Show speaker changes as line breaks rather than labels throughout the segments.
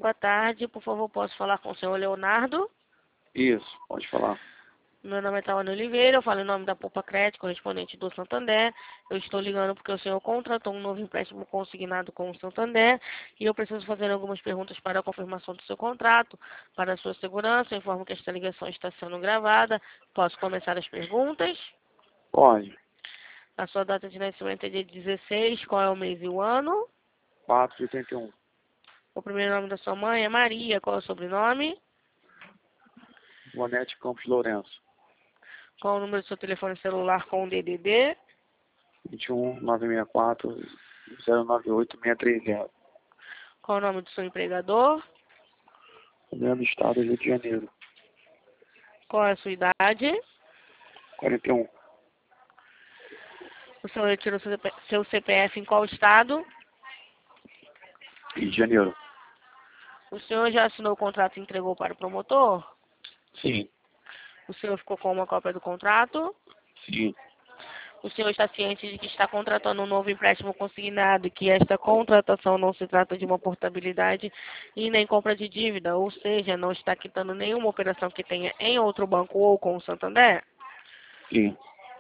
boa tarde. Por favor, posso falar com o senhor Leonardo?
Isso, pode falar.
Meu nome é Tawane Oliveira, eu falo em nome da Poupa Crédito, correspondente do Santander. Eu estou ligando porque o senhor contratou um novo empréstimo consignado com o Santander e eu preciso fazer algumas perguntas para a confirmação do seu contrato. Para a sua segurança, eu informo que esta ligação está sendo gravada. Posso começar as perguntas?
Pode.
A sua data de nascimento é dia 16, qual é o mês e o ano?
4,81.
O primeiro nome da sua mãe é Maria, qual é o sobrenome?
Bonete Campos Lourenço.
Qual o número do seu telefone celular com o DDD?
21 964 098 630.
Qual o nome do seu empregador?
Governo do Estado do Rio de Janeiro.
Qual é a sua idade?
41.
O senhor retirou seu CPF em qual estado?
Rio de Janeiro.
O senhor já assinou o contrato e entregou para o promotor?
Sim.
O senhor ficou com uma cópia do contrato?
Sim.
O senhor está ciente de que está contratando um novo empréstimo consignado e que esta contratação não se trata de uma portabilidade e nem compra de dívida, ou seja, não está quitando nenhuma operação que tenha em outro banco ou com o Santander?
Sim.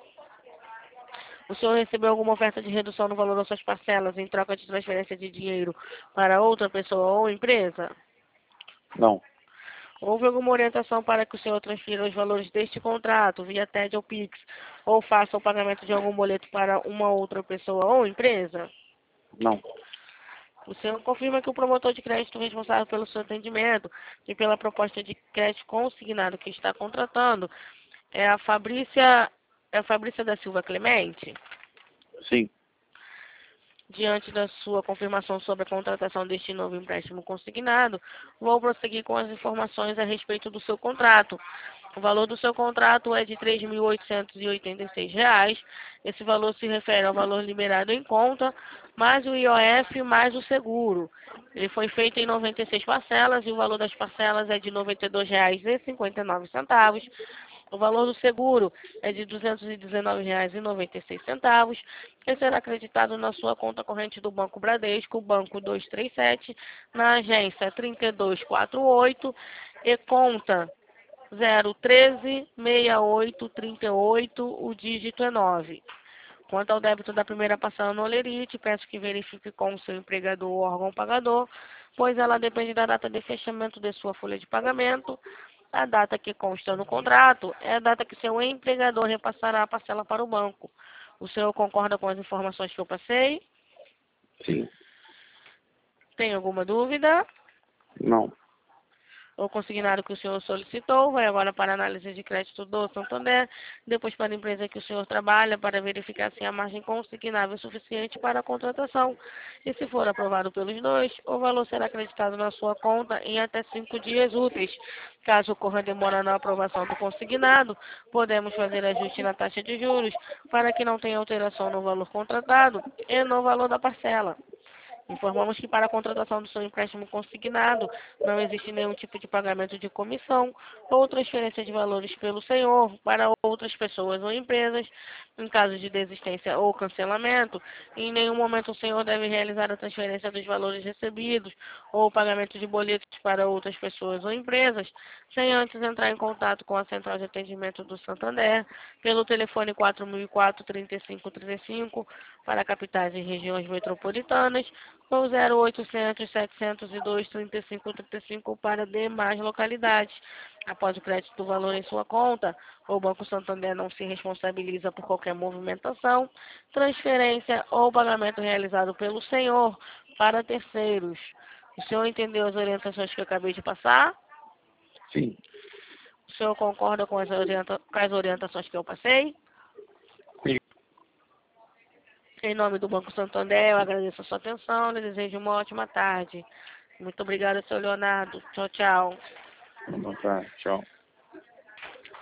O senhor recebeu alguma oferta de redução no valor das suas parcelas em troca de transferência de dinheiro para outra pessoa ou empresa?
Não.
Houve alguma orientação para que o senhor transfira os valores deste contrato via TED ou Pix ou faça o pagamento de algum boleto para uma outra pessoa ou empresa?
Não.
O senhor confirma que o promotor de crédito responsável pelo seu atendimento e pela proposta de crédito consignado que está contratando é a Fabrícia da Silva Clemente?
Sim.
Diante da sua confirmação sobre a contratação deste novo empréstimo consignado, vou prosseguir com as informações a respeito do seu contrato. O valor do seu contrato é de R$ 3.886. Esse valor se refere ao valor liberado em conta, mais o IOF, mais o seguro. Ele foi feito em 96 parcelas e o valor das parcelas é de R$ 92,59. O valor do seguro é de R$ 219,96 e será acreditado na sua conta corrente do Banco Bradesco, Banco 237, na agência 3248 e conta 013-6838, o dígito é 9. Quanto ao débito da primeira parcela no Olerite, peço que verifique com o seu empregador ou órgão pagador, pois ela depende da data de fechamento de sua folha de pagamento. A data que consta no contrato é a data que seu empregador repassará a parcela para o banco. O senhor concorda com as informações que eu passei?
Sim.
Tem alguma dúvida?
Não.
O consignado que o senhor solicitou vai agora para a análise de crédito do Santander, depois para a empresa que o senhor trabalha, para verificar se a margem consignável é suficiente para a contratação. E se for aprovado pelos dois, o valor será acreditado na sua conta em até 5 dias úteis. Caso ocorra demora na aprovação do consignado, podemos fazer ajuste na taxa de juros para que não tenha alteração no valor contratado e no valor da parcela. Informamos que para a contratação do seu empréstimo consignado não existe nenhum tipo de pagamento de comissão ou transferência de valores pelo senhor para outras pessoas ou empresas. Em caso de desistência ou cancelamento, em nenhum momento o senhor deve realizar a transferência dos valores recebidos ou o pagamento de boletos para outras pessoas ou empresas, sem antes entrar em contato com a Central de Atendimento do Santander pelo telefone 4004-3535 para capitais e regiões metropolitanas ou 0800-702-3535 para demais localidades. Após o crédito do valor em sua conta, o Banco Santander não se responsabiliza por qualquer movimentação, transferência ou pagamento realizado pelo senhor para terceiros. O senhor entendeu as orientações que eu acabei de passar?
Sim.
O senhor concorda com as orientações que eu passei?
Sim.
Em nome do Banco Santander, eu agradeço a sua atenção e desejo uma ótima tarde. Muito obrigada, senhor Leonardo. Tchau, tchau.
Boa tarde. Tchau.